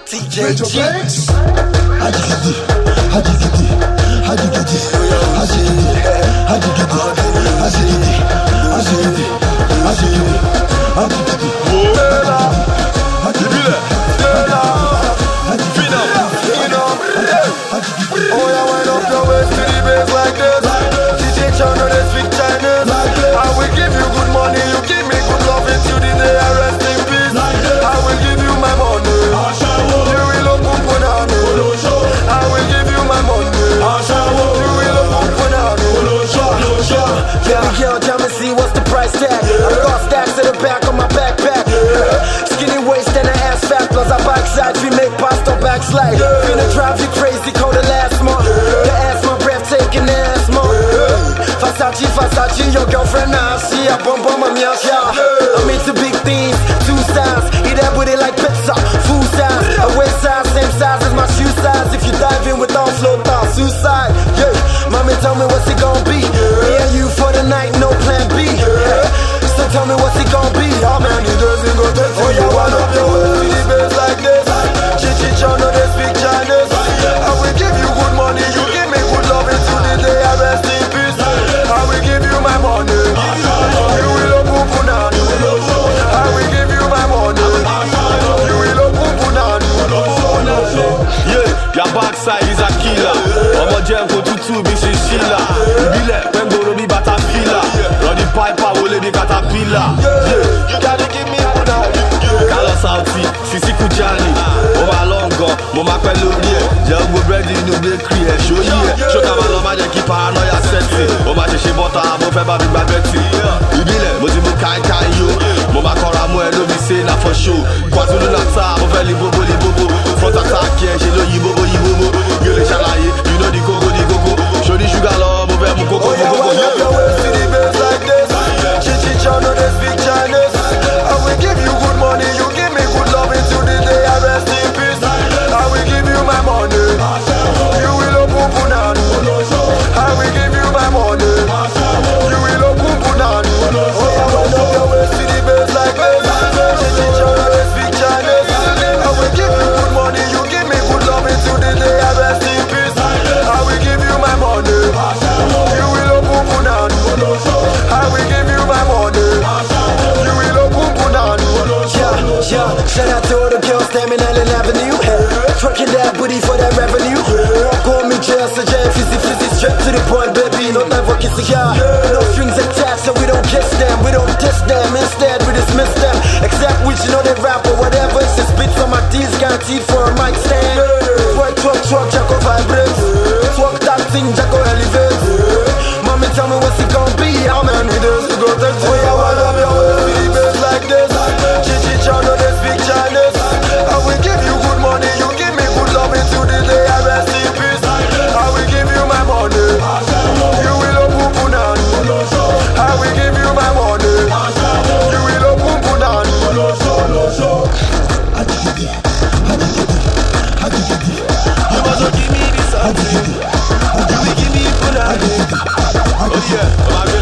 TJG. Oh yeah, wind up your waist to the bass like this. DJ Chano, they speak Chinese. I will give you good money, you give me good love until the day I rest in peace. I will give you my money, you will open banana. I will give you my money, you will open banana. Baby girl, tell me see what's the price tag. I got stacks in the back of my backpack. Skinny waist and an ass fat, plus I backside. We make pasta backslide. Finna drive you crazy, call the last month. The ass my breathtaking ass month. Versace, your girlfriend now. She a bum my miasha. I'm into big things, 2 sides. Eat that booty like pizza, full size. A waist size, same size as my shoe size. If you dive in without float down, suicide. Yeah, mommy tell me what's it gon' be. Me and you for the night, no plan B. So tell me what's it gon' be. How many days it gon' take till you wind up your waist to the bass like this? Chichi Chano, they speak Chinese. I will give you good money, you give me good love until the day I rest in peace. I will give you my money, you will open banana. I will give you my money, you will open banana. Yeah, your backside is a killer. I'm a gem for tutu, be Sheila. Be let when go to be batafila. Run the piper, will be caterpillar. Yeah, you gotta give me banana. Carlos Sauti, Sisi Kujani. Over long gone, Mama Pelorier. Jelgo bread in the bakery, show ye. Show Kamaloma, they keep paranoia setting. Mama Chichi Bota, Mofeba Big Babetti. Ibile, Mozimu Kai Kai yo. Mama Koramo, and Obi say na for show. Kwazulu Nata, Mofeli Bobo, Libobo. Front attack, yeah, she know Yibobo, Yibobo. Yole Shalaye, you know the Gogo. Show the sugar law, Mofemu Coco, Coco. Yeah, your waist to the bass like this. Chichi Chano, they speak Chinese. I will give you good money, you give me good love until the day I rest in peace. I will give you my money, you will open banana. I will give you my money, you will open banana. Oh yeah, wind up your waist to the bass like this. Chichi Chano, they speak Chinese. I will give you good money, you give me good love until the day I rest in peace. I will give you my money, you will open banana. I will give you my money, you will open banana. Yeah, shout out to all the girls standing on Allen Avenue. Trucking that booty for that revenue. Call me just a jam, fizzy, straight to the point, baby. No time for kissing, yeah. No strings attached, so we don't kiss them, we don't diss them. Instead, we dismiss them. Except which you know they rap or whatever. It's just bits on my D's, guaranteed for a mic stand. Truck, Jacko vibrates. Talk that thing, Jacko elevates. Mommy, tell me what's it gon' be. How many days to go take? Oh yeah, wind up your waist to the bass like this. Chichi Chano, they speak Chinese. I will give you good money, you give me good love until the day I rest in peace. I will give you my money, you will open banana. I will give you my money, you will open banana. You must give me this, you will give me banana. Oh yeah,